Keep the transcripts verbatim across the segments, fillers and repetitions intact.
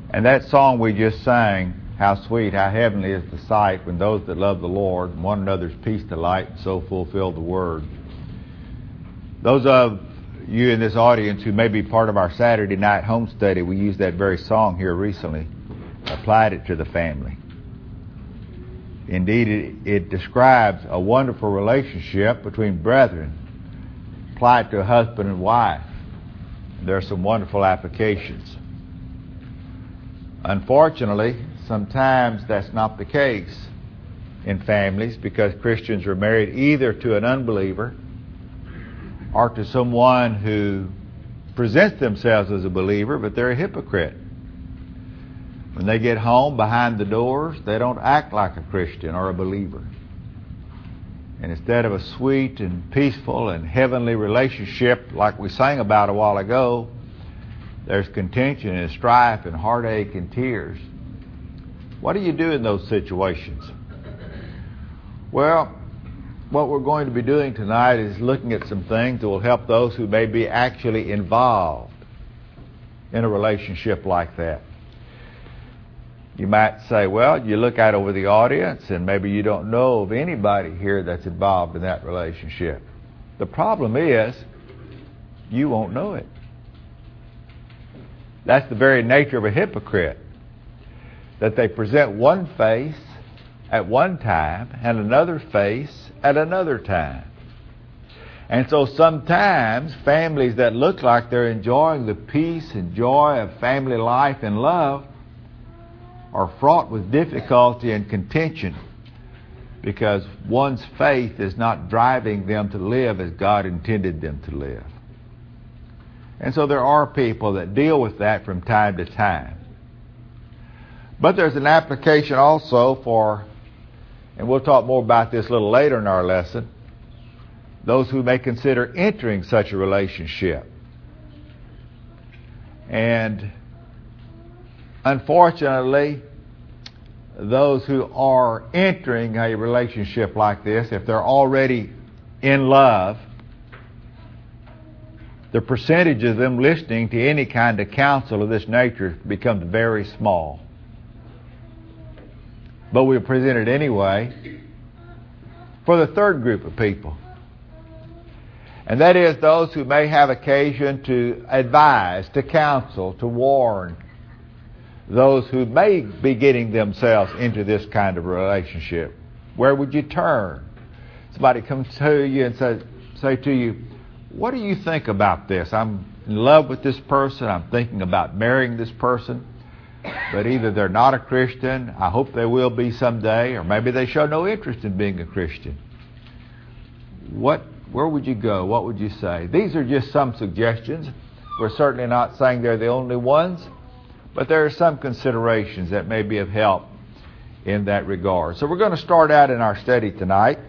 And that song we just sang, how sweet, how heavenly is the sight when those that love the Lord and one another's peace delight and so fulfill the word. Those of you in this audience who may be part of our Saturday night home study, we used that very song here recently, applied it to the family. Indeed, it, it describes a wonderful relationship between brethren, applied to a husband and wife. There are some wonderful applications. Unfortunately, sometimes that's not the case in families because Christians are married either to an unbeliever or to someone who presents themselves as a believer, but they're a hypocrite. When they get home behind the doors, they don't act like a Christian or a believer. And instead of a sweet and peaceful and heavenly relationship like we sang about a while ago, there's contention and strife and heartache and tears. What do you do in those situations? Well, what we're going to be doing tonight is looking at some things that will help those who may be actually involved in a relationship like that. You might say, well, you look out over the audience and maybe you don't know of anybody here that's involved in that relationship. The problem is, you won't know it. That's the very nature of a hypocrite, that they present one face at one time and another face at another time. And so sometimes families that look like they're enjoying the peace and joy of family life and love are fraught with difficulty and contention because one's faith is not driving them to live as God intended them to live. And so there are people that deal with that from time to time. But there's an application also for, and we'll talk more about this a little later in our lesson, those who may consider entering such a relationship. And unfortunately, those who are entering a relationship like this, if they're already in love, the percentage of them listening to any kind of counsel of this nature becomes very small. But we present it anyway for the third group of people. And that is those who may have occasion to advise, to counsel, to warn those who may be getting themselves into this kind of relationship. Where would you turn? Somebody comes to you and say, say to you, what do you think about this? I'm in love with this person. I'm thinking about marrying this person. But either they're not a Christian, I hope they will be someday, or maybe they show no interest in being a Christian. What, where would you go? What would you say? These are just some suggestions. We're certainly not saying they're the only ones, but there are some considerations that may be of help in that regard. So we're going to start out in our study tonight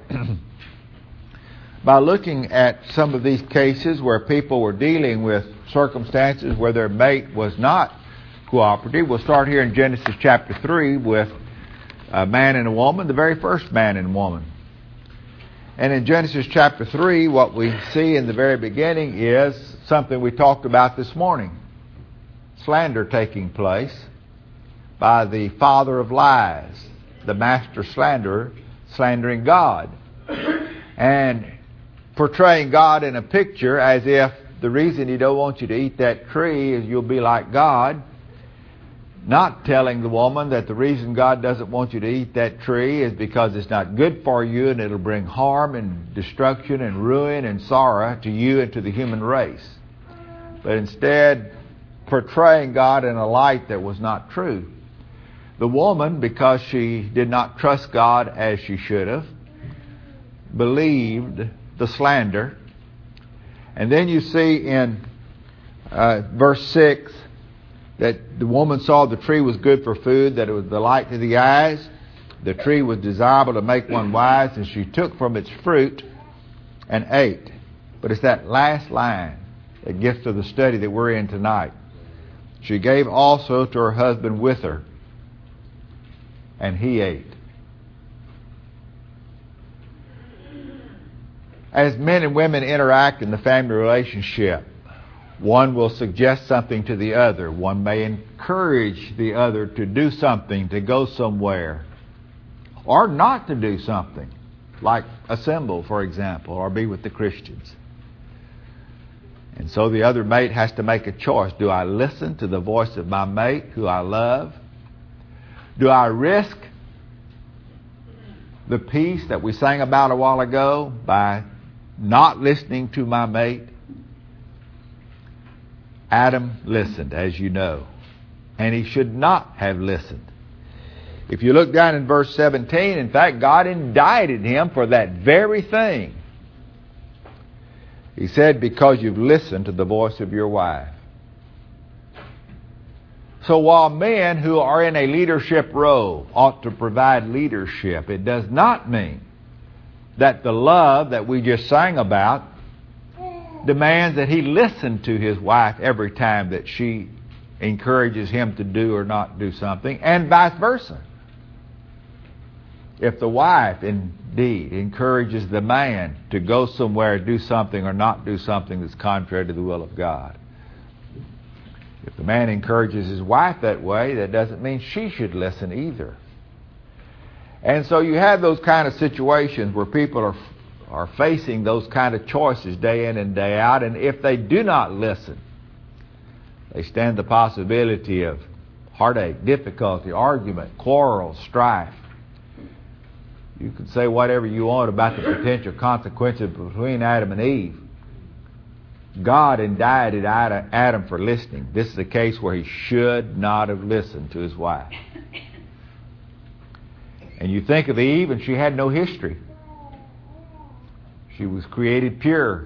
by looking at some of these cases where people were dealing with circumstances where their mate was not cooperative. We'll start here in Genesis chapter three with a man and a woman, the very first man and woman. And in Genesis chapter three, what we see in the very beginning is something we talked about this morning. Slander taking place by the father of lies, the master slanderer, slandering God. And portraying God in a picture as if the reason He don't want you to eat that tree is you'll be like God. Not telling the woman that the reason God doesn't want you to eat that tree is because it's not good for you and it'll bring harm and destruction and ruin and sorrow to you and to the human race. But instead, portraying God in a light that was not true. The woman, because she did not trust God as she should have, believed the slander. And then you see in uh, verse six that the woman saw the tree was good for food, that it was the light to the eyes, the tree was desirable to make one wise, and she took from its fruit and ate. But it's that last line that gets to the study that we're in tonight. She gave also to her husband with her, and he ate. As men and women interact in the family relationship, One will suggest something to the other. One may encourage the other to do something, to go somewhere, or not to do something, like assemble, for example, or be with the Christians. And so the other mate has to make a choice. Do I listen to the voice of my mate, who I love? Do I risk the peace that we sang about a while ago by not listening to my mate? Adam listened, as you know, and he should not have listened. If you look down in verse seventeen, in fact, God indicted him for that very thing. He said, because you've listened to the voice of your wife. So while men who are in a leadership role ought to provide leadership, it does not mean that the love that we just sang about demands that he listen to his wife every time that she encourages him to do or not do something, and vice versa. If the wife indeed encourages the man to go somewhere, do something, or not do something that's contrary to the will of God. If the man encourages his wife that way, that doesn't mean she should listen either. And so you have those kind of situations where people are are facing those kind of choices day in and day out, and if they do not listen, they stand the possibility of heartache, difficulty, argument, quarrel, strife. You can say whatever you want about the potential consequences between Adam and Eve. God indicted Adam for listening. This is a case where he should not have listened to his wife. And you think of Eve, and she had no history. She was created pure.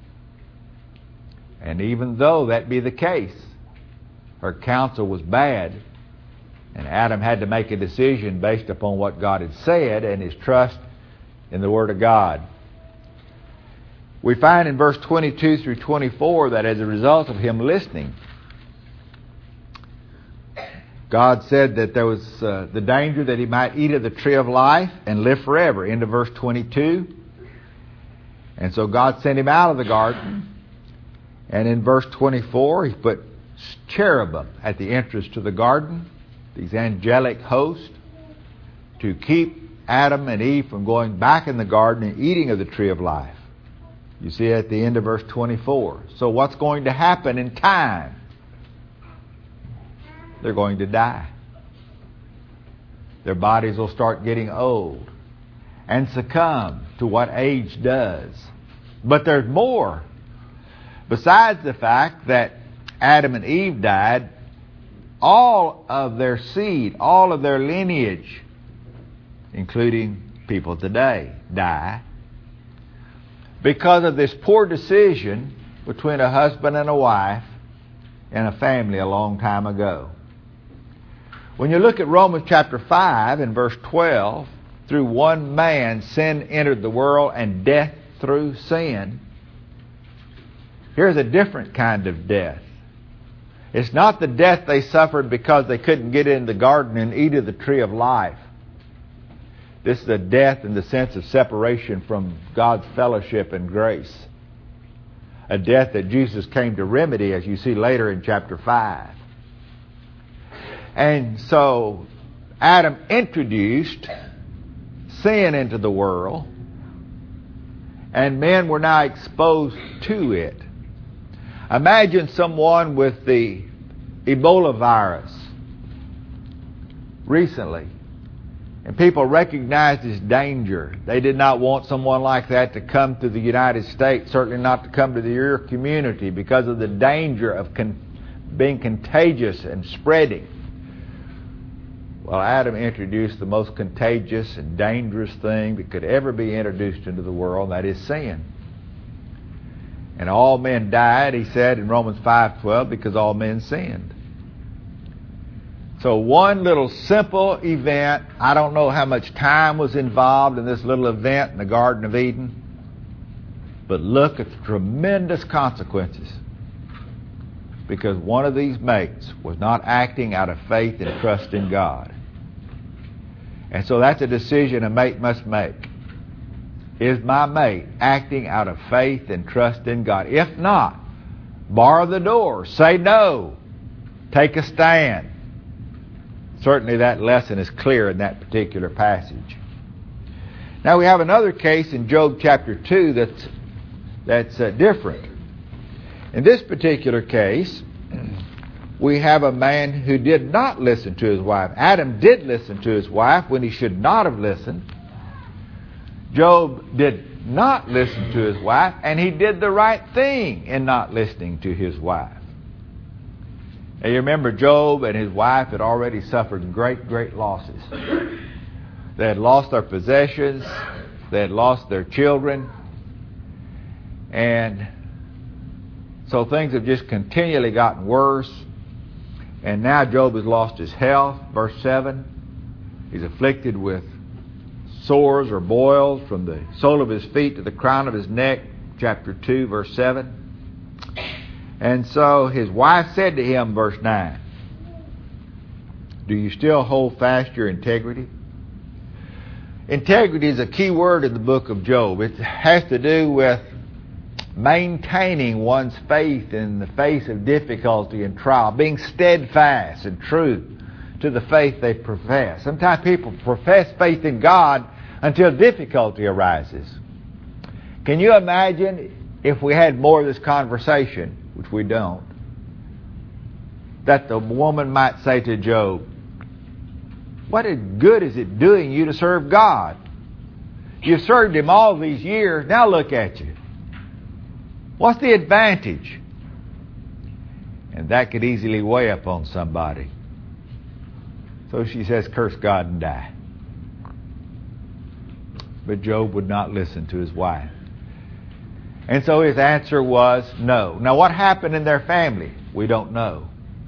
And even though that be the case, her counsel was bad, and Adam had to make a decision based upon what God had said and his trust in the Word of God. We find in verse twenty-two through twenty-four that as a result of him listening, God said that there was uh, the danger that he might eat of the tree of life and live forever. Into verse twenty-two. And so God sent him out of the garden. And in verse twenty-four, he put cherubim at the entrance to the garden, these angelic hosts, to keep Adam and Eve from going back in the garden and eating of the tree of life. You see at the end of verse twenty-four. So what's going to happen in time? They're going to die. Their bodies will start getting old and succumb to what age does. But there's more. Besides the fact that Adam and Eve died, all of their seed, all of their lineage, including people today, die because of this poor decision between a husband and a wife in a family a long time ago. When you look at Romans chapter five and verse twelve, through one man sin entered the world, and death through sin. Here's a different kind of death. It's not the death they suffered because they couldn't get in the garden and eat of the tree of life. This is a death in the sense of separation from God's fellowship and grace. A death that Jesus came to remedy, as you see later in chapter five. And so Adam introduced sin into the world, and men were now exposed to it. Imagine someone with the Ebola virus recently, and people recognized its danger. They did not want someone like that to come to the United States, certainly not to come to your community, because of the danger of con- being contagious and spreading. Well, Adam introduced the most contagious and dangerous thing that could ever be introduced into the world, and that is sin. And all men died, he said in Romans five twelve, because all men sinned. So one little simple event, I don't know how much time was involved in this little event in the Garden of Eden, but look at the tremendous consequences. Because one of these mates was not acting out of faith and trust in God. And so that's a decision a mate must make. Is my mate acting out of faith and trust in God? If not, bar the door, say no, take a stand. Certainly that lesson is clear in that particular passage. Now we have another case in Job chapter two that's, that's uh, different. In this particular case, we have a man who did not listen to his wife. Adam did listen to his wife when he should not have listened. Job did not listen to his wife, and he did the right thing in not listening to his wife. Now you remember Job and his wife had already suffered great, great losses. They had lost their possessions, they had lost their children, and so things have just continually gotten worse. And now Job has lost his health, verse seven. He's afflicted with sores or boils from the sole of his feet to the crown of his neck, chapter two, verse seven. And so his wife said to him, verse nine, do you still hold fast your integrity? Integrity is a key word in the book of Job. It has to do with maintaining one's faith in the face of difficulty and trial, being steadfast and true to the faith they profess. Sometimes people profess faith in God until difficulty arises. Can you imagine if we had more of this conversation, which we don't, that the woman might say to Job, what good is it doing you to serve God? You've served Him all these years, now look at you. What's the advantage? And that could easily weigh up on somebody. So she says, curse God and die. But Job would not listen to his wife. And so his answer was no. Now what happened in their family? We don't know.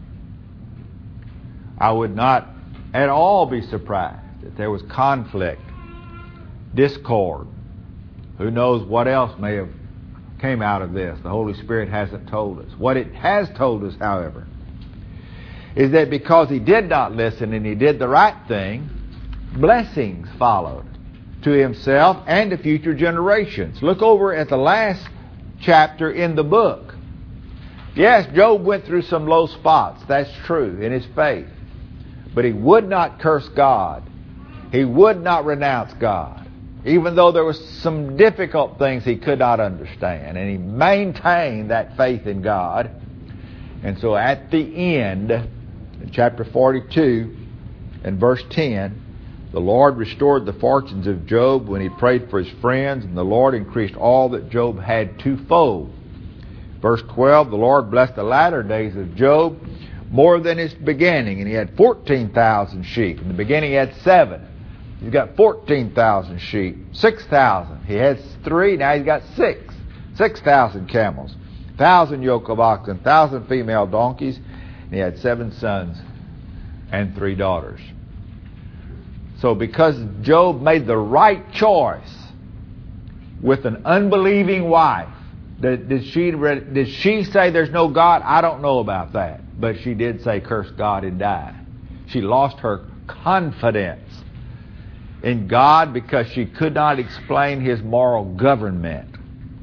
I would not at all be surprised that there was conflict, discord. Who knows what else may have came out of this. The Holy Spirit hasn't told us. What it has told us, however, is that because he did not listen and he did the right thing, blessings followed to himself and to future generations. Look over at the last chapter in the book. Yes, Job went through some low spots, that's true, in his faith. But he would not curse God. He would not renounce God, even though there was some difficult things he could not understand. And he maintained that faith in God. And so at the end, in chapter forty-two and verse ten, the Lord restored the fortunes of Job when he prayed for his friends, and the Lord increased all that Job had twofold. Verse twelve, the Lord blessed the latter days of Job more than his beginning, and he had fourteen thousand sheep. In the beginning he had seven. He's got fourteen thousand sheep, six thousand. He had three, now he's got six. six thousand camels, one thousand yoke of oxen, one thousand female donkeys, and he had seven sons and three daughters. So because Job made the right choice with an unbelieving wife, did, did she did she say there's no God? I don't know about that. But she did say curse God and die. She lost her confidence in God because she could not explain His moral government.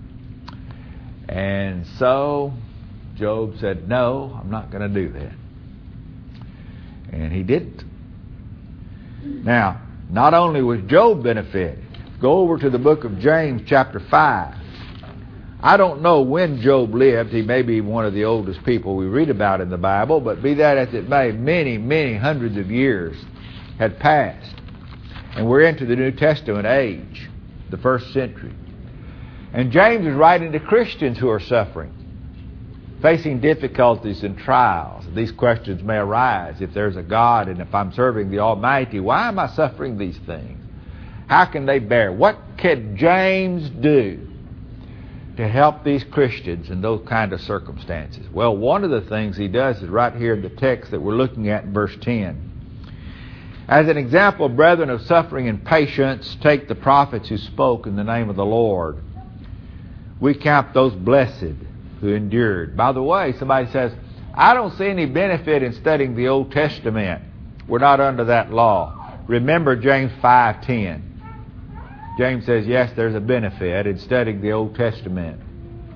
And so Job said, no, I'm not going to do that. And he didn't. Now, not only was Job benefited, go over to the book of James chapter five. I don't know when Job lived. He may be one of the oldest people we read about in the Bible, but be that as it may, many, many hundreds of years had passed. And we're into the New Testament age, the first century. And James is writing to Christians who are suffering, facing difficulties and trials. These questions may arise. If there's a God and if I'm serving the Almighty, why am I suffering these things? How can they bear? What can James do to help these Christians in those kind of circumstances? Well, one of the things he does is right here in the text that we're looking at in verse ten. As an example, brethren, of suffering and patience, take the prophets who spoke in the name of the Lord. We count those blessed who endured. By the way, somebody says, I don't see any benefit in studying the Old Testament. We're not under that law. Remember James five ten. James says, yes, there's a benefit in studying the Old Testament.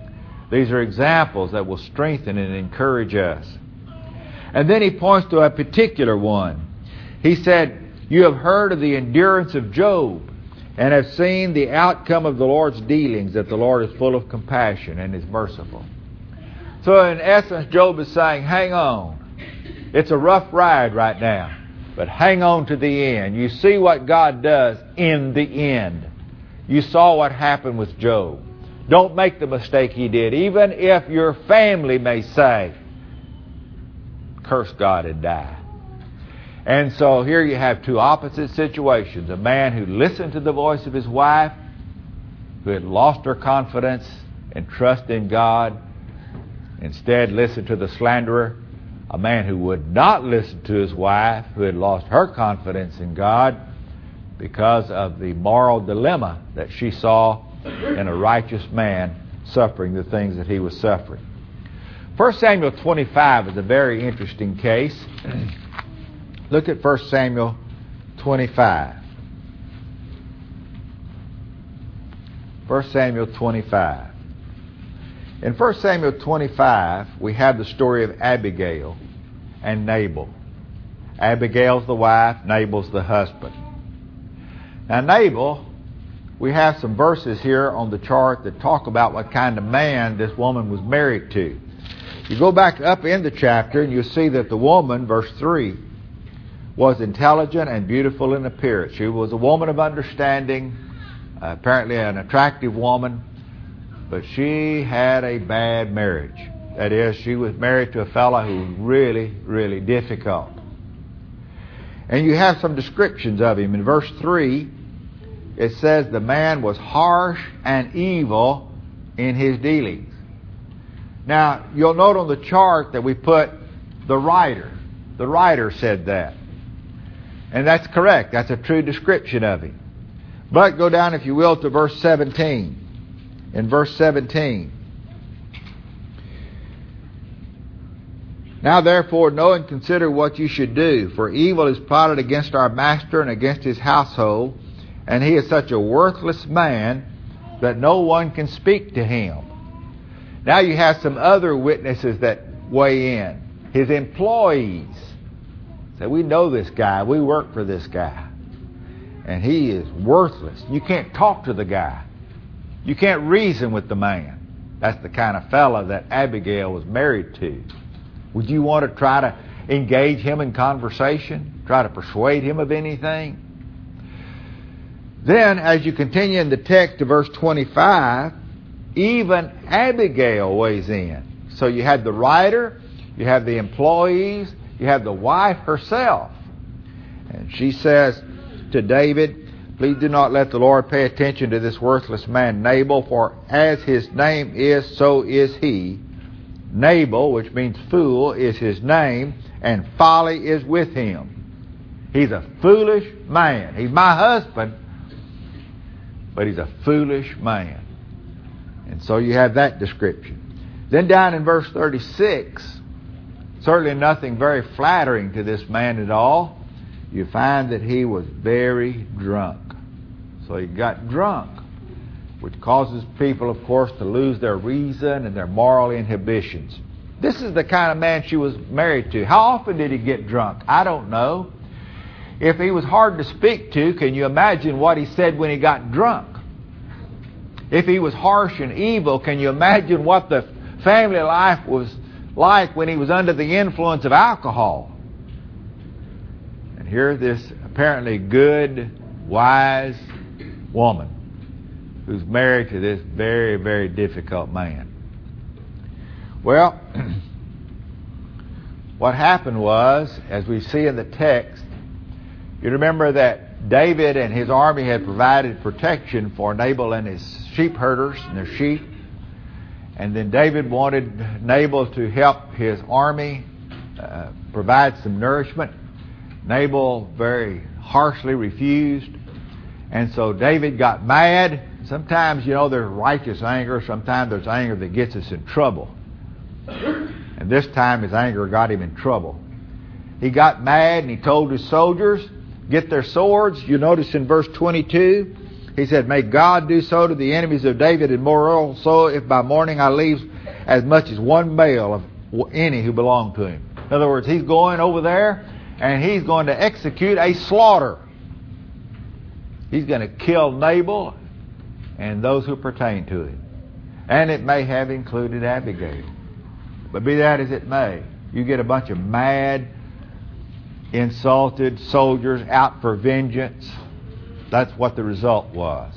These are examples that will strengthen and encourage us. And then he points to a particular one. He said, "You have heard of the endurance of Job, and have seen the outcome of the Lord's dealings, that the Lord is full of compassion and is merciful." So in essence, Job is saying, hang on. It's a rough ride right now, but hang on to the end. You see what God does in the end. You saw what happened with Job. Don't make the mistake he did. Even if your family may say, curse God and die. And so here you have two opposite situations. A man who listened to the voice of his wife, who had lost her confidence and trust in God, instead listened to the slanderer. A man who would not listen to his wife, who had lost her confidence in God because of the moral dilemma that she saw in a righteous man suffering the things that he was suffering. First Samuel twenty-five is a very interesting case. Look at First Samuel twenty-five. First Samuel twenty-five. In First Samuel twenty-five, we have the story of Abigail and Nabal. Abigail's the wife, Nabal's the husband. Now Nabal, we have some verses here on the chart that talk about what kind of man this woman was married to. You go back up in the chapter and you'll see that the woman, verse three, was intelligent and beautiful in appearance. She was a woman of understanding, uh, apparently an attractive woman, but she had a bad marriage. That is, she was married to a fellow who was really, really difficult. And you have some descriptions of him. In verse three, it says the man was harsh and evil in his dealings. Now, you'll note on the chart that we put the writer. The writer said that. And that's correct. That's a true description of him. But go down, if you will, to verse seventeen. In verse seventeen. "Now therefore know and consider what you should do, for evil is plotted against our master and against his household, and he is such a worthless man that no one can speak to him." Now you have some other witnesses that weigh in. His employees say, "We know this guy. We work for this guy. And he is worthless. You can't talk to the guy. You can't reason with the man." That's the kind of fella that Abigail was married to. Would you want to try to engage him in conversation? Try to persuade him of anything? Then, as you continue in the text to verse twenty-five, even Abigail weighs in. So you have the writer, you have the employees, you have the wife herself. And she says to David, "Please do not let the Lord pay attention to this worthless man Nabal, for as his name is, so is he. Nabal," which means fool, "is his name, and folly is with him." He's a foolish man. He's my husband, but he's a foolish man. And so you have that description. Then down in verse thirty-six, certainly nothing very flattering to this man at all. You find that he was very drunk. So he got drunk, which causes people, of course, to lose their reason and their moral inhibitions. This is the kind of man she was married to. How often did he get drunk? I don't know. If he was hard to speak to, can you imagine what he said when he got drunk? If he was harsh and evil, can you imagine what the family life was like when he was under the influence of alcohol? And here this apparently good, wise woman who's married to this very, very difficult man. Well, what happened was, as we see in the text, you remember that David and his army had provided protection for Nabal and his sheep herders and their sheep. And then David wanted Nabal to help his army uh, provide some nourishment. Nabal very harshly refused. And so David got mad. Sometimes, you know, there's righteous anger. Sometimes there's anger that gets us in trouble. And this time his anger got him in trouble. He got mad and he told his soldiers, get their swords. You notice in verse twenty-two, he said, "May God do so to the enemies of David, and more also if by morning I leave as much as one male of any who belonged to him. In other words, he's going over there and he's going to execute a slaughter. He's going to kill Nabal and those who pertain to him. And it may have included Abigail. But be that as it may, you get a bunch of mad, insulted soldiers out for vengeance. That's what the result was.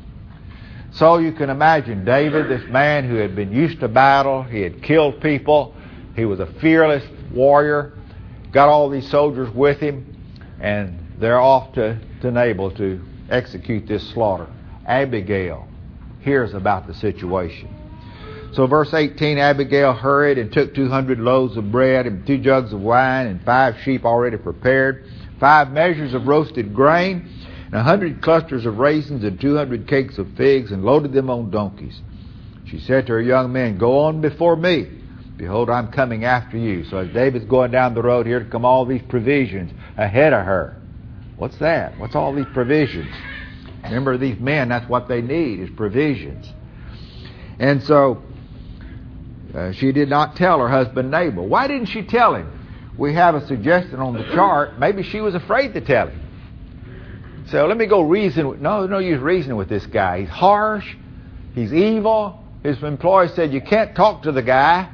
So you can imagine David, this man who had been used to battle, he had killed people, he was a fearless warrior, got all these soldiers with him, and they're off to, to Nabal to execute this slaughter. Abigail hears about the situation. So verse eighteen, Abigail hurried and took two hundred loaves of bread and two jugs of wine and five sheep already prepared, five measures of roasted grain, and a hundred clusters of raisins and two hundred cakes of figs, and loaded them on donkeys. She said to her young men, "Go on before me. Behold, I'm coming after you." So as David's going down the road, here come all these provisions ahead of her. What's that? What's all these provisions? Remember, these men, that's what they need, is provisions. And so uh, she did not tell her husband Nabal. Why didn't she tell him? We have a suggestion on the chart. Maybe she was afraid to tell him. So let me go reason with... No, no use reasoning with this guy. He's harsh. He's evil. His employer said, you can't talk to the guy.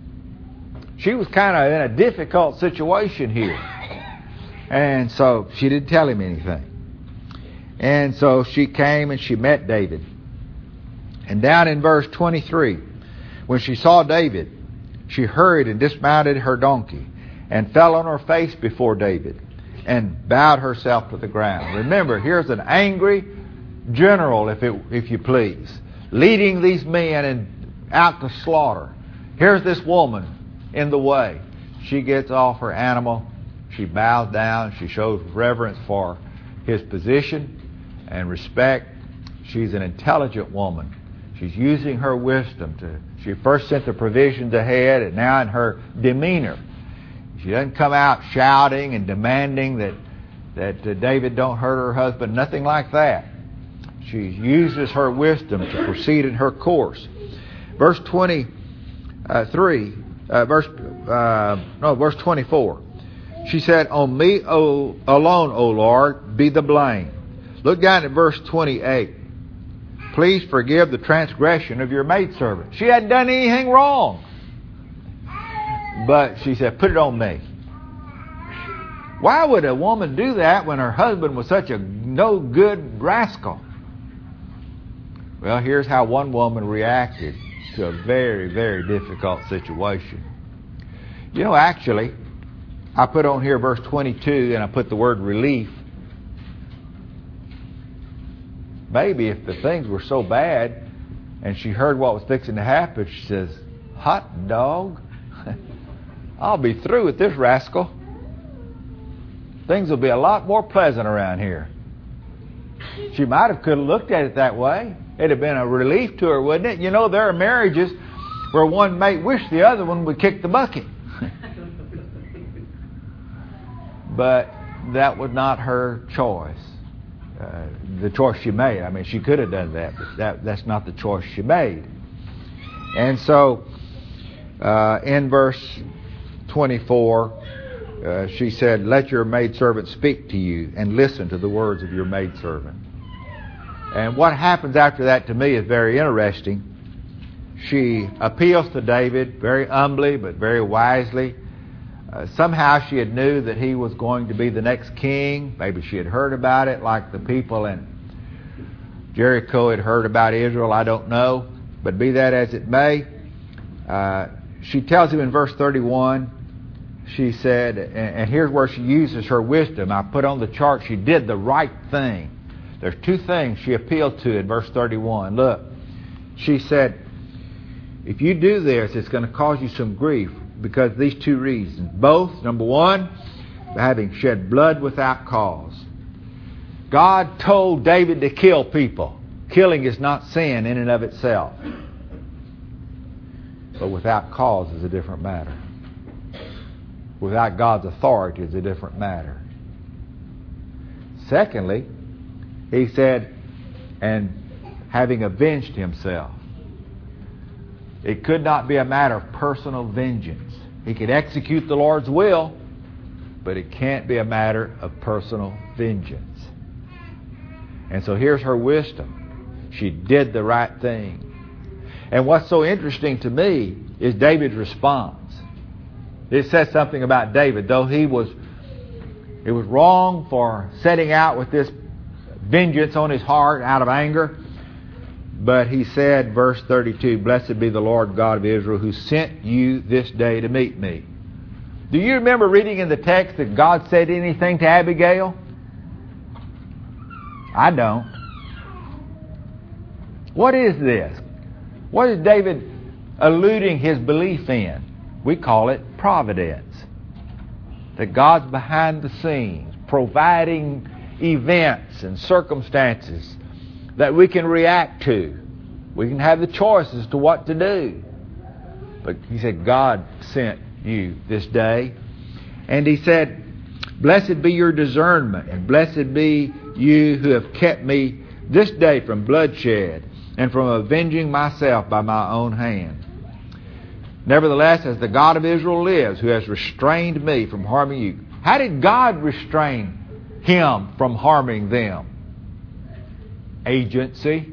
She was kind of in a difficult situation here. And so she didn't tell him anything. And so she came and she met David. And down in verse twenty-three, when she saw David, she hurried and dismounted her donkey and fell on her face before David and bowed herself to the ground. Remember, here's an angry general, if it, if you please, leading these men in, out to slaughter. Here's this woman in the way. She gets off her animal. She bows down. She shows reverence for his position and respect. She's an intelligent woman. She's using her wisdom to... She first sent the provisions ahead, and now in her demeanor, she doesn't come out shouting and demanding that that uh, David don't hurt her husband. Nothing like that. She uses her wisdom to proceed in her course. Verse twenty-three, uh, verse uh, no, verse twenty-four. She said, "On me o, alone, O Lord, be the blame." Look down at verse twenty-eight. "Please forgive the transgression of your maidservant." She hadn't done anything wrong. But she said, "Put it on me." Why would a woman do that when her husband was such a no-good rascal? Well, here's how one woman reacted to a very, very difficult situation. You know, actually, I put on here verse twenty-two and I put the word relief. Maybe if the things were so bad and she heard what was fixing to happen, she says, "Hot dog, I'll be through with this rascal. Things will be a lot more pleasant around here." She might have could have looked at it that way. It'd have been a relief to her, wouldn't it? You know, there are marriages where one mate wished the other one would kick the bucket. But that was not her choice. Uh, the choice she made. I mean, she could have done that, but that, that's not the choice she made. And so, uh, in verse twenty-four, uh, she said, "Let your maidservant speak to you, and listen to the words of your maidservant." And what happens after that to me is very interesting. She appeals to David very humbly, but very wisely. Uh, somehow she had knew that he was going to be the next king. Maybe she had heard about it like the people in Jericho had heard about Israel. I don't know. But be that as it may, uh, she tells him in verse thirty-one, she said, and, and here's where she uses her wisdom. I put on the chart, she did the right thing. There's two things she appealed to in verse thirty-one. Look, she said, if you do this, it's going to cause you some grief. Because of these two reasons. Both, number one, having shed blood without cause. God told David to kill people. Killing is not sin in and of itself. But without cause is a different matter. Without God's authority is a different matter. Secondly, he said, and having avenged himself. It could not be a matter of personal vengeance. He could execute the Lord's will, but it can't be a matter of personal vengeance. And so here's her wisdom. She did the right thing. And what's so interesting to me is David's response. It says something about David. Though he was, it was wrong for setting out with this vengeance on his heart out of anger. But he said, verse thirty-two, "Blessed be the Lord God of Israel, who sent you this day to meet me." Do you remember reading in the text that God said anything to Abigail? I don't. What is this? What is David alluding his belief in? We call it providence. That God's behind the scenes, providing events and circumstances that we can react to. We can have the choice as to what to do. But he said, God sent you this day. And he said, "Blessed be your discernment, and blessed be you who have kept me this day from bloodshed, and from avenging myself by my own hand. Nevertheless, as the God of Israel lives, who has restrained me from harming you." How did God restrain him from harming them? Agency.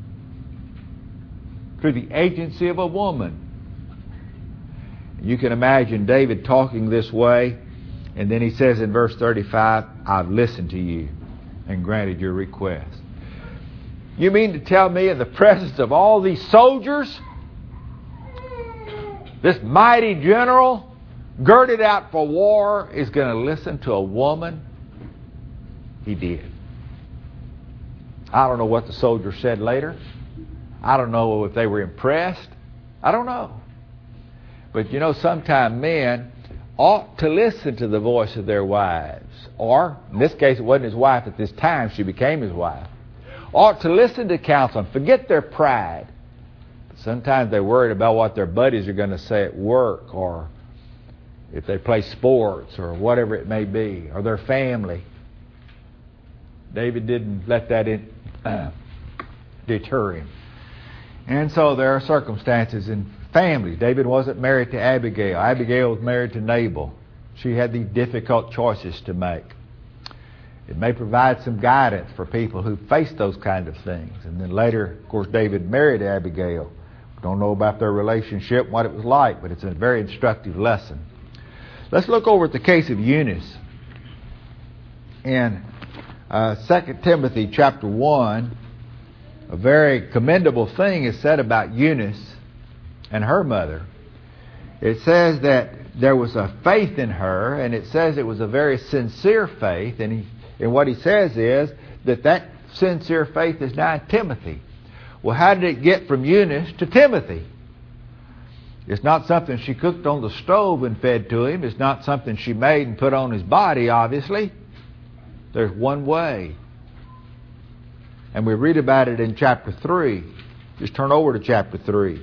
Through the agency of a woman. You can imagine David talking this way, and then he says in verse thirty-five, "I've listened to you and granted your request." You mean to tell me in the presence of all these soldiers, this mighty general, girded out for war, is going to listen to a woman? He did. I don't know what the soldiers said later. I don't know if they were impressed. I don't know. But you know, sometimes men ought to listen to the voice of their wives. Or, in this case, it wasn't his wife at this time. She became his wife. Ought to listen to counsel and forget their pride. But sometimes they're worried about what their buddies are going to say at work, or if they play sports, or whatever it may be, or their family. David didn't let that in, uh, deter him. And so there are circumstances in families. David wasn't married to Abigail. Abigail was married to Nabal. She had these difficult choices to make. It may provide some guidance for people who face those kind of things. And then later, of course, David married Abigail. We don't know about their relationship, what it was like, but it's a very instructive lesson. Let's look over at the case of Eunice. In uh, Second Timothy chapter one, a very commendable thing is said about Eunice and her mother. It says that there was a faith in her, and it says it was a very sincere faith. And, he, and what he says is that that sincere faith is now in Timothy. Well, how did it get from Eunice to Timothy? It's not something she cooked on the stove and fed to him. It's not something she made and put on his body, obviously. There's one way. And we read about it in chapter three. Just turn over to chapter three.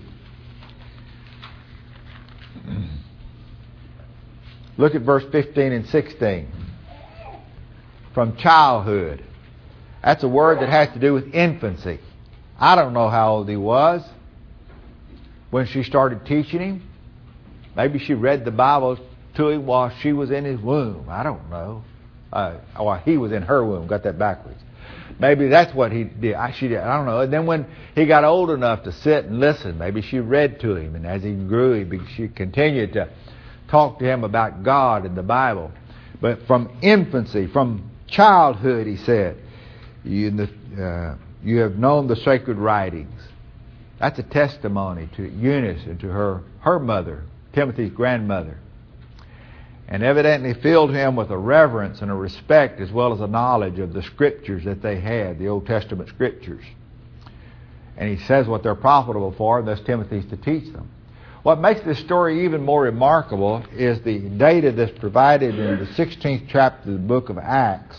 Look at verse fifteen and sixteen. From childhood. That's a word that has to do with infancy. I don't know how old he was when she started teaching him. Maybe she read the Bible to him while she was in his womb. I don't know. Uh, while he was in her womb. Got that backwards. Maybe that's what he did. I, she did. I don't know. And then when he got old enough to sit and listen, maybe she read to him. And as he grew, he, she continued to talk to him about God and the Bible. But from infancy, from childhood, he said, you, in the, uh, you have known the sacred writings. That's a testimony to Eunice and to her, her mother, Timothy's grandmother. And evidently filled him with a reverence and a respect as well as a knowledge of the scriptures that they had, the Old Testament scriptures. And he says what they're profitable for, and thus Timothy's to teach them. What makes this story even more remarkable is the data that's provided in the sixteenth chapter of the book of Acts.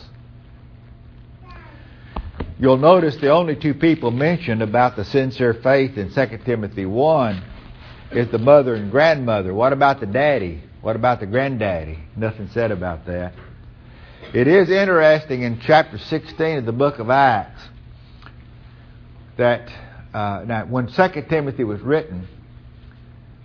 You'll notice the only two people mentioned about the sincere faith in Second Timothy one is the mother and grandmother. What about the daddy? What about the granddaddy? Nothing said about that. It is interesting in chapter sixteen of the book of Acts that uh, now when Second Timothy was written,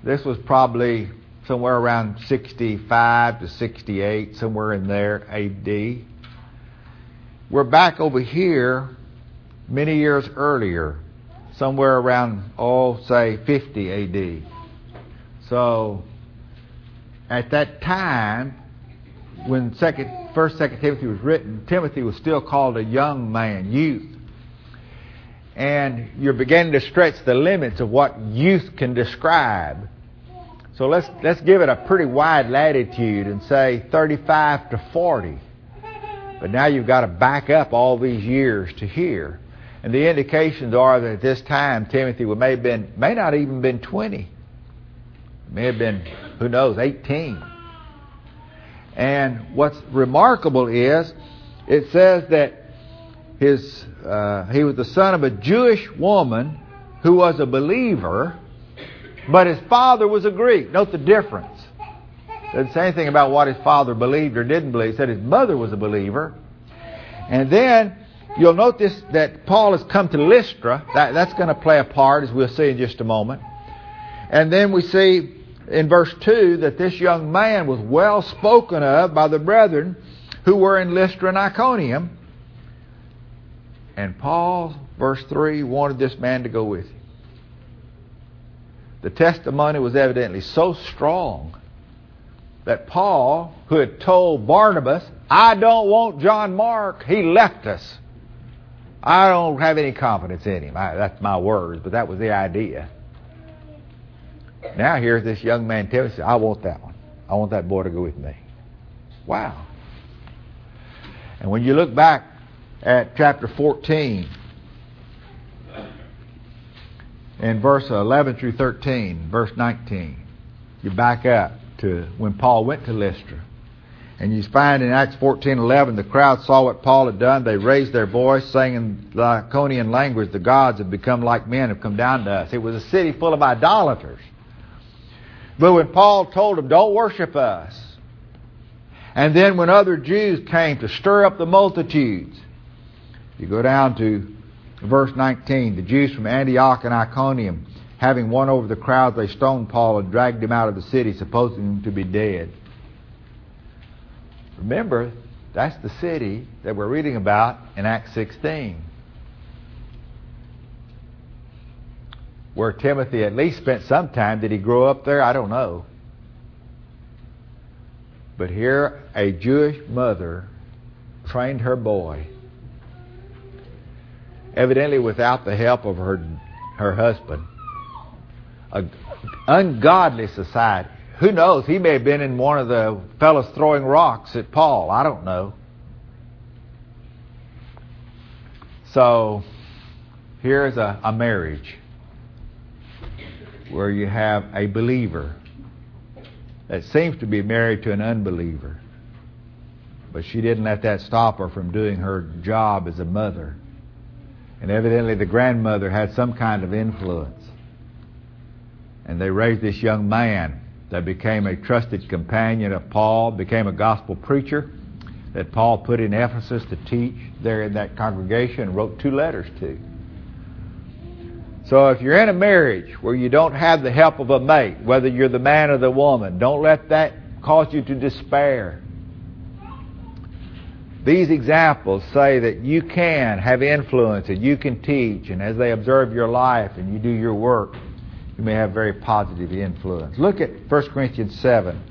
This was probably somewhere around sixty-five to sixty-eight, somewhere in there, A D. We're back over here many years earlier, somewhere around, oh, say, fifty A D. So, at that time, when second, First, Second Timothy was written, Timothy was still called a young man, youth. And you're beginning to stretch the limits of what youth can describe. So let's let's give it a pretty wide latitude and say thirty-five to forty. But now you've got to back up all these years to here. And the indications are that at this time Timothy may have been may not even been twenty. May have been, who knows, eighteen. And what's remarkable is it says that his uh, he was the son of a Jewish woman who was a believer, but his father was a Greek. Note the difference. It doesn't say anything about what his father believed or didn't believe. It said his mother was a believer. And then you'll notice that Paul has come to Lystra. That, that's going to play a part, as we'll see in just a moment. And then we see in verse two that this young man was well spoken of by the brethren who were in Lystra and Iconium. And Paul, verse three, wanted this man to go with him. The testimony was evidently so strong that Paul, who had told Barnabas, I don't want John Mark, he left us. I don't have any confidence in him. I, that's my words, but that was the idea. Now here's this young man Timothy. I want that one. I want that boy to go with me. Wow. And when you look back at chapter fourteen, in verse eleven through thirteen, verse nineteen, you back up to when Paul went to Lystra. And you find in Acts fourteen eleven, the crowd saw what Paul had done. They raised their voice, saying in the Iconian language, the gods have become like men, have come down to us. It was a city full of idolaters. But when Paul told them, don't worship us. And then when other Jews came to stir up the multitudes, you go down to verse nineteen, the Jews from Antioch and Iconium, having won over the crowd, they stoned Paul and dragged him out of the city, supposing him to be dead. Remember, that's the city that we're reading about in Acts sixteen, where Timothy at least spent some time. Did he grow up there? I don't know. But here, a Jewish mother trained her boy, evidently without the help of her her husband. An ungodly society. Who knows? He may have been in one of the fellows throwing rocks at Paul. I don't know. So, here's a, a marriage where you have a believer that seems to be married to an unbeliever. But she didn't let that stop her from doing her job as a mother. And evidently the grandmother had some kind of influence. And they raised this young man that became a trusted companion of Paul, became a gospel preacher that Paul put in Ephesus to teach there in that congregation and wrote two letters to. So if you're in a marriage where you don't have the help of a mate, whether you're the man or the woman, don't let that cause you to despair. These examples say that you can have influence and you can teach, and as they observe your life and you do your work, you may have very positive influence. Look at First Corinthians seven.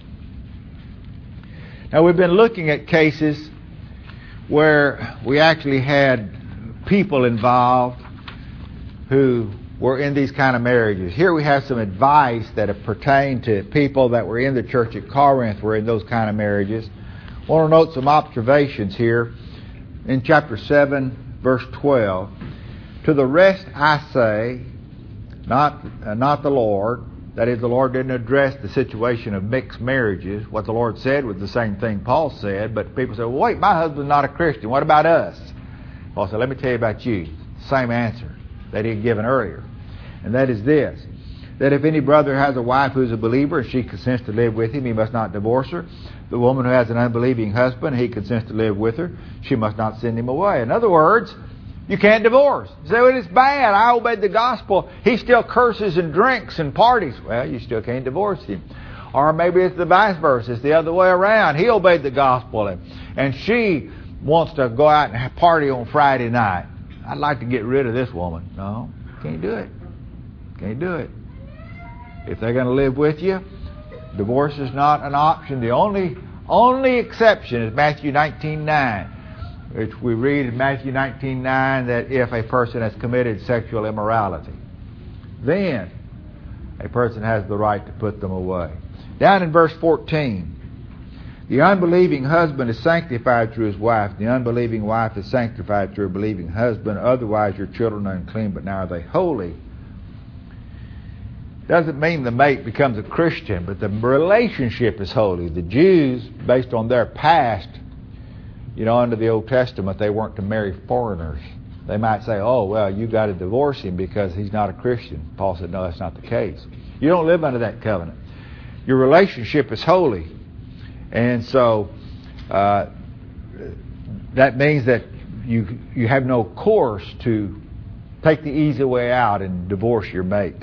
Now we've been looking at cases where we actually had people involved who were in these kind of marriages. Here we have some advice that have pertained to people that were in the church at Corinth, were in those kind of marriages. I want to note some observations here in chapter seven, verse twelve. To the rest I say, not uh, not the Lord. That is, the Lord didn't address the situation of mixed marriages. What the Lord said was the same thing Paul said, but people say, well, wait, my husband's not a Christian. What about us? Paul said, let me tell you about you. Same answer that he had given earlier. And that is this, that if any brother has a wife who is a believer and she consents to live with him, he must not divorce her. The woman who has an unbelieving husband, he consents to live with her, she must not send him away. In other words, You can't divorce. You say, well, it's bad. I obeyed the gospel. He still curses and drinks and parties. Well, you still can't divorce him. Or maybe it's the vice versa. It's the other way around. He obeyed the gospel, and, and she wants to go out and party on Friday night. I'd like to get rid of this woman. No, can't do it. Can't do it. If they're going to live with you, divorce is not an option. The only only exception is Matthew nineteen nine, which we read in Matthew nineteen nine that if a person has committed sexual immorality, then a person has the right to put them away. Down in verse fourteen, the unbelieving husband is sanctified through his wife. The unbelieving wife is sanctified through a believing husband. Otherwise your children are unclean, but now are they holy. Doesn't mean the mate becomes a Christian, but the relationship is holy. The Jews, based on their past, you know, under the Old Testament, they weren't to marry foreigners. They might say, oh, well, you got to divorce him because he's not a Christian. Paul said, no, that's not the case. You don't live under that covenant. Your relationship is holy. And so uh, that means that you you have no course to take the easy way out and divorce your mate.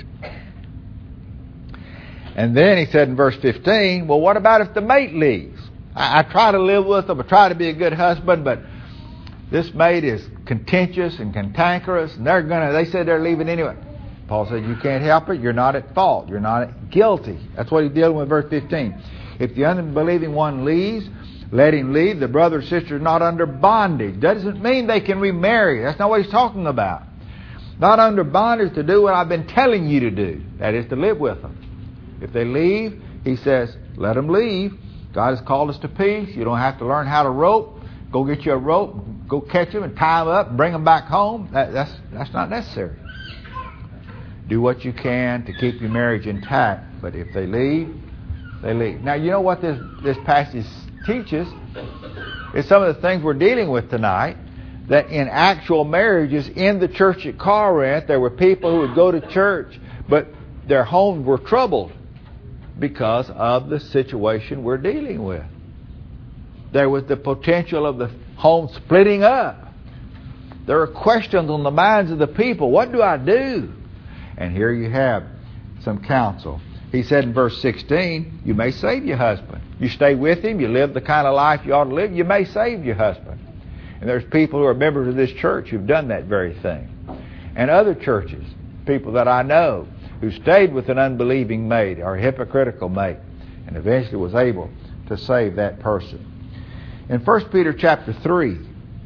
And then he said in verse fifteen, well, what about if the mate leaves? I, I try to live with them, I try to be a good husband, but this mate is contentious and cantankerous, and they're gonna. They said they're leaving anyway. Paul said, you can't help it. You're not at fault. You're not guilty. That's what he's dealing with, verse fifteen. If the unbelieving one leaves, let him leave. The brother or sister is not under bondage. Doesn't mean they can remarry. That's not what he's talking about. Not under bondage to do what I've been telling you to do. That is to live with them. If they leave, he says, let them leave. God has called us to peace. You don't have to learn how to rope. Go get you a rope. Go catch them and tie them up and bring them back home. That, that's, that's not necessary. Do what you can to keep your marriage intact. But if they leave, they leave. Now, you know what this, this passage teaches? It's some of the things we're dealing with tonight. That in actual marriages in the church at Corinth, there were people who would go to church, but their homes were troubled because of the situation we're dealing with. There was the potential of the home splitting up. There are questions on the minds of the people. What do I do? And here you have some counsel. He said in verse sixteen, you may save your husband. You stay with him, you live the kind of life you ought to live, you may save your husband. And there's people who are members of this church who've done that very thing. And other churches, people that I know, who stayed with an unbelieving mate or a hypocritical mate and eventually was able to save that person. In First Peter chapter three,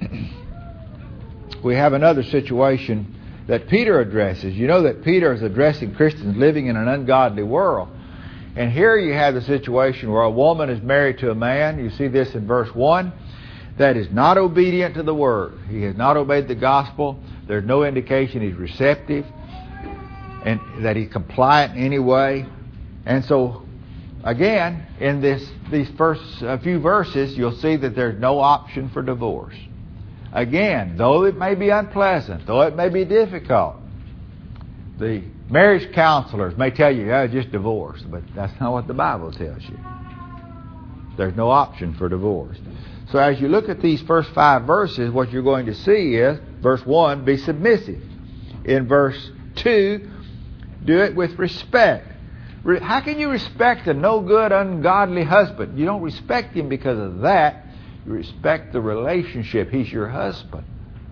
we have another situation that Peter addresses. You know that Peter is addressing Christians living in an ungodly world. And here you have the situation where a woman is married to a man. You see this in verse one. That is not obedient to the word. He has not obeyed the gospel. There's no indication he's receptive and that he's compliant in any way. And so, again, in this these first uh, few verses, you'll see that there's no option for divorce. Again, though it may be unpleasant, though it may be difficult, the marriage counselors may tell you, oh, just divorce. But that's not what the Bible tells you. There's no option for divorce. So as you look at these first five verses, what you're going to see is, verse one, be submissive. In verse two, do it with respect. How can you respect a no good, ungodly husband? You don't respect him because of that. You respect the relationship. He's your husband.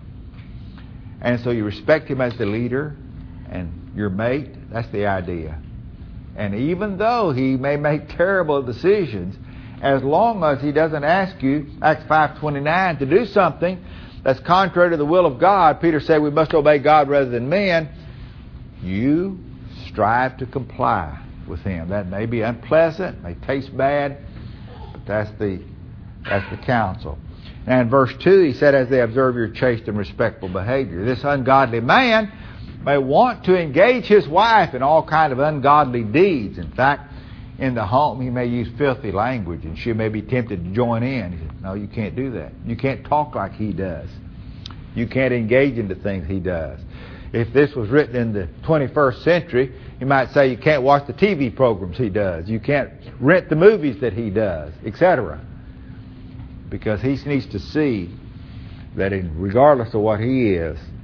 And so you respect him as the leader and your mate. That's the idea. And even though he may make terrible decisions, as long as he doesn't ask you, Acts five twenty-nine, to do something that's contrary to the will of God, Peter said we must obey God rather than men, you strive to comply with him. That may be unpleasant, may taste bad, but that's the that's the counsel. And in verse two, he said, as they observe your chaste and respectful behavior. This ungodly man may want to engage his wife in all kind of ungodly deeds. In fact, in the home, he may use filthy language, and she may be tempted to join in. He said, no, you can't do that. You can't talk like he does. You can't engage in the things he does. If this was written in the twenty-first century, you might say you can't watch the T V programs he does. You can't rent the movies that he does, et cetera. Because he needs to see that in, regardless of what he is,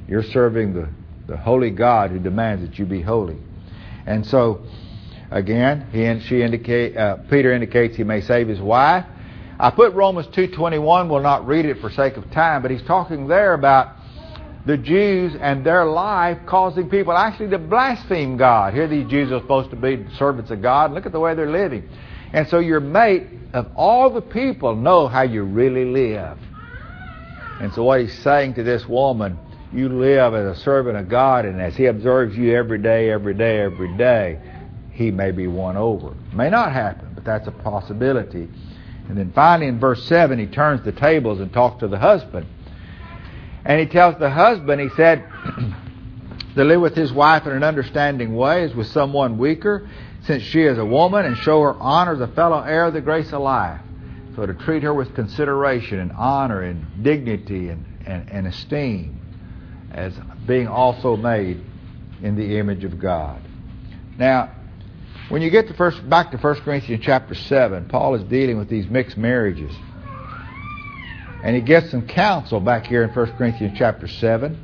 You're serving the, the holy God who demands that you be holy. And so, again, he and she indicate, uh, Peter indicates he may save his wife. I put Romans two twenty-one. We'll not read it for sake of time, but he's talking there about the Jews and their life causing people actually to blaspheme God. Here these Jews are supposed to be servants of God. Look at the way they're living. And so your mate, of all the people, know how you really live. And so what he's saying to this woman, you live as a servant of God, and as he observes you every day, every day, every day, he may be won over. May not happen, but that's a possibility. And then finally in verse seven, he turns the tables and talks to the husband. And he tells the husband, he said, to live with his wife in an understanding way as with someone weaker, since she is a woman, and show her honor as a fellow heir of the grace of life. So to treat her with consideration and honor and dignity and, and, and esteem, as being also made in the image of God. Now, when you get to first, back to First Corinthians chapter seven, Paul is dealing with these mixed marriages. And he gets some counsel back here in First Corinthians chapter seven.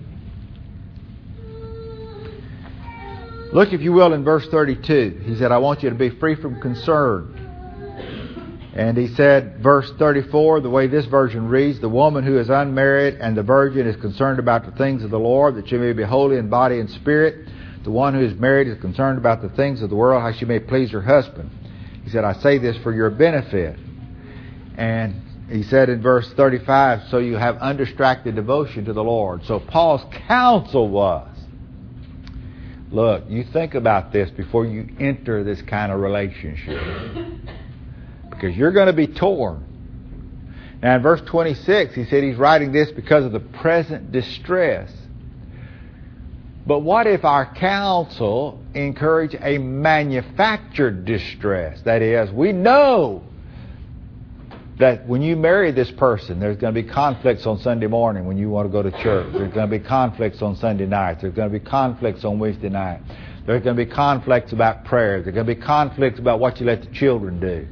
Look, if you will, in verse thirty-two. He said, I want you to be free from concern. And he said, verse thirty-four, the way this version reads, the woman who is unmarried and the virgin is concerned about the things of the Lord, that she may be holy in body and spirit. The one who is married is concerned about the things of the world, how she may please her husband. He said, I say this for your benefit. And he said in verse thirty-five, so you have undistracted devotion to the Lord. So Paul's counsel was, look, you think about this before you enter this kind of relationship. Because you're going to be torn. Now in verse twenty-six, he said he's writing this because of the present distress. But what if our counsel encourage a manufactured distress? That is, we know that when you marry this person, there's going to be conflicts on Sunday morning when you want to go to church. There's going to be conflicts on Sunday nights. There's going to be conflicts on Wednesday night. There's going to be conflicts about prayers. There's going to be conflicts about what you let the children do.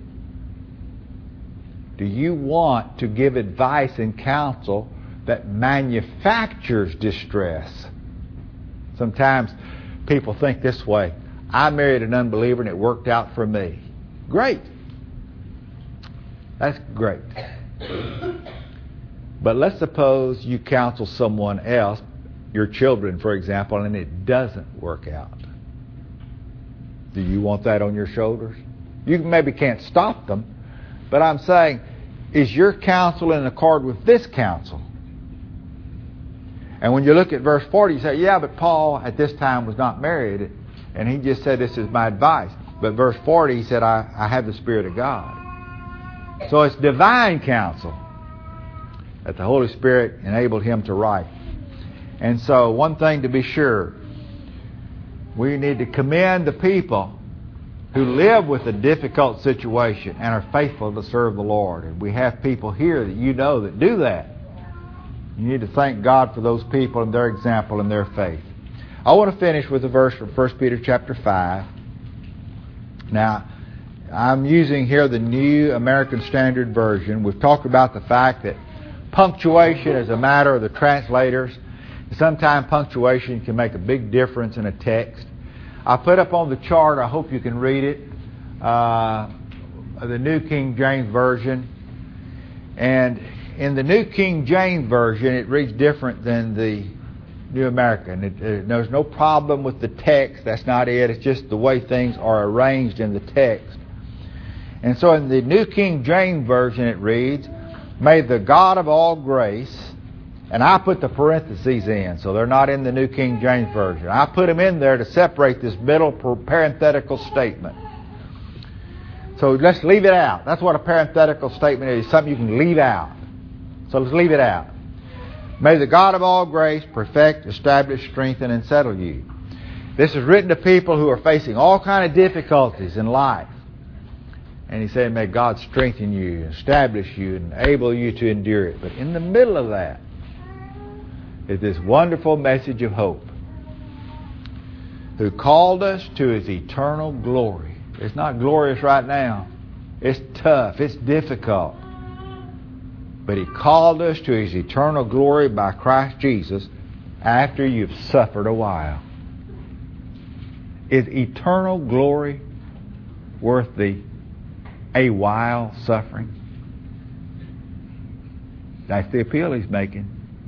Do you want to give advice and counsel that manufactures distress? Sometimes people think this way. I married an unbeliever and it worked out for me. Great. That's great. But let's suppose you counsel someone else, your children, for example, and it doesn't work out. Do you want that on your shoulders? You maybe can't stop them, but I'm saying, is your counsel in accord with this counsel? And when you look at verse forty, you say, yeah, but Paul at this time was not married, and he just said, this is my advice. But verse forty, he said, I, I have the Spirit of God. So it's divine counsel that the Holy Spirit enabled him to write. And so one thing to be sure, we need to commend the people who live with a difficult situation and are faithful to serve the Lord. And we have people here that you know that do that. You need to thank God for those people and their example and their faith. I want to finish with a verse from First Peter chapter five. Now, I'm using here the New American Standard Version. We've talked about the fact that punctuation is a matter of the translators. Sometimes punctuation can make a big difference in a text. I put up on the chart, I hope you can read it, uh, the New King James Version. And in the New King James Version, it reads different than the New American. It, it, there's no problem with the text. That's not it. It's just the way things are arranged in the text. And so in the New King James Version, it reads, may the God of all grace, and I put the parentheses in, so they're not in the New King James Version. I put them in there to separate this middle parenthetical statement. So let's leave it out. That's what a parenthetical statement is, something you can leave out. So let's leave it out. May the God of all grace perfect, establish, strengthen, and settle you. This is written to people who are facing all kinds of difficulties in life. And he said, may God strengthen you, establish you, and enable you to endure it. But in the middle of that is this wonderful message of hope. Who called us to His eternal glory. It's not glorious right now. It's tough. It's difficult. But He called us to His eternal glory by Christ Jesus, after you've suffered a while. Is eternal glory worth the a while suffering? That's the appeal he's making.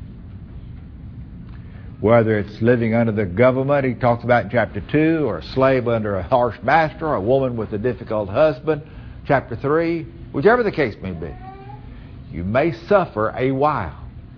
Whether it's living under the government, he talks about in chapter two, or a slave under a harsh master, or a woman with a difficult husband, chapter three, whichever the case may be. You may suffer a while.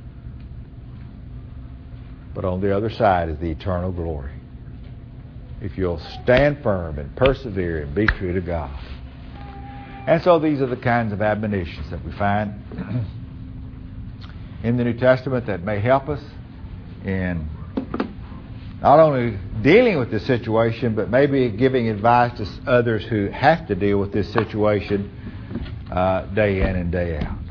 But on the other side is the eternal glory. If you'll stand firm and persevere and be true to God. And so these are the kinds of admonitions that we find in the New Testament that may help us in not only dealing with this situation, but maybe giving advice to others who have to deal with this situation uh, day in and day out.